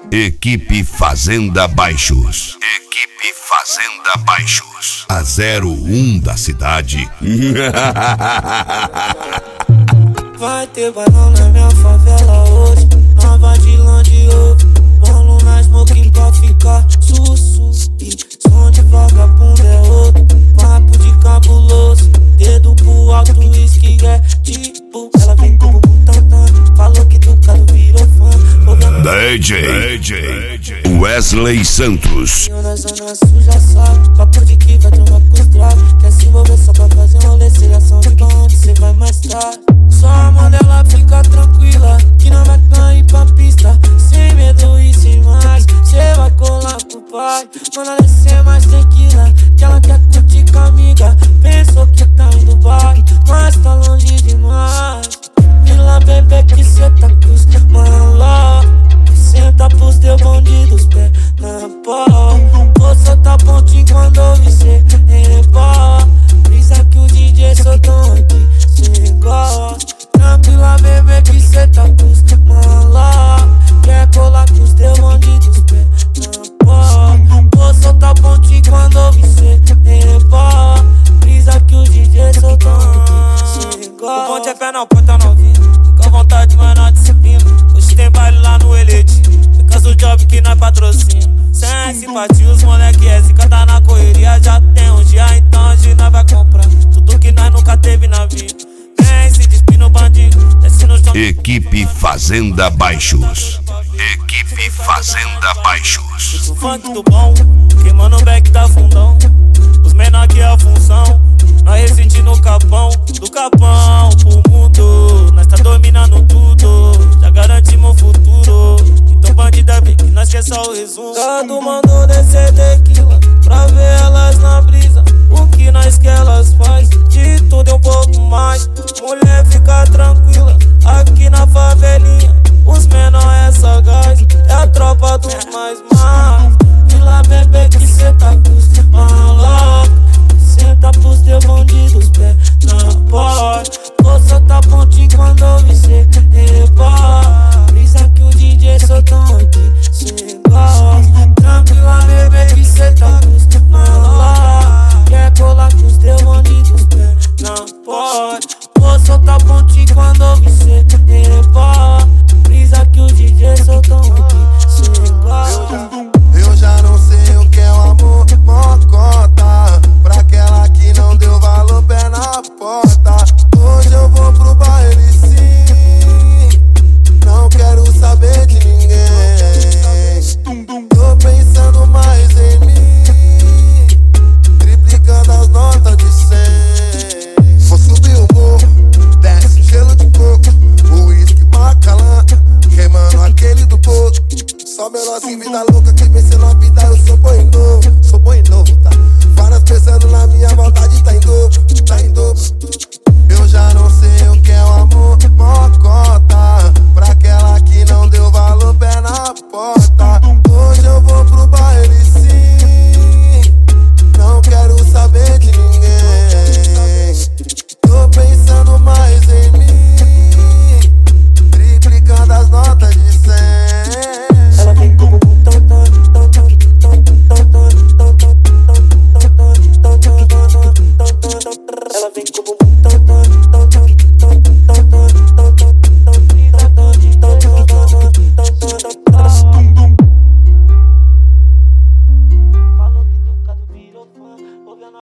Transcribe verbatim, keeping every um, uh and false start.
Equipe Fazenda Baixos. Equipe Fazenda Baixos. A zero um da cidade. Vai ter balão na minha favela hoje. Nova de Land Rover, bolo na smoke pra ficar sussu. E som de vagabundo é outro, papo de cabuloso. Dedo pro alto, whisky é tipo. Ela vem com o bumbum tantã, falou que do cara virou fã. D J, D J Wesley Santos. Na zona suja sabe, papo de que vai tomar com os trapos. Quer se envolver só pra fazer um rolê, seleção de bonde, cê vai mais tarde. Só a mão dela fica tranquila, que não vai cair pra pista. Sem medo e sem mais, cê vai colar com o pai. Manda descer mais tequila, que ela quer curtir com a amiga. Pensou que tá em Dubai, mas tá longe demais. Vila bebê que cê tá acostumando lá. Senta pros teus bandidos, pé na pó. Vou soltar pontinho quando ouvir cê rebola. Brisa que o D J soltou aqui, cê gosta. Tranquila, bebê, que cê tá acostumando lá. Quer colar com os teus bandidos, pé na pó. Vou soltar pontinho quando ouvir cê rebola. Brisa que o D J soltou aqui, cê gosta. O bonde é pé na ponta novinha, fica à vontade, mas na disciplina. Hoje tem baile lá no Elite, fica o job que nós patrocina. Sem simpatia, os moleque é zica, tá na correria. Já tem um dia, então hoje nós vai comprar tudo que nós nunca teve na vida. Vem se despir no bandido, desce no chão. Equipe Fazenda Baixos. Equipe Fazenda Baixos. O funk do bom, queimando o back da fundão. Os menor que é a função, nós reside no capão. Do capão pro mundo, nós tá dominando tudo. Já garantimos o futuro, então bandida vem que nós quer só o resumo. Todo mundo descer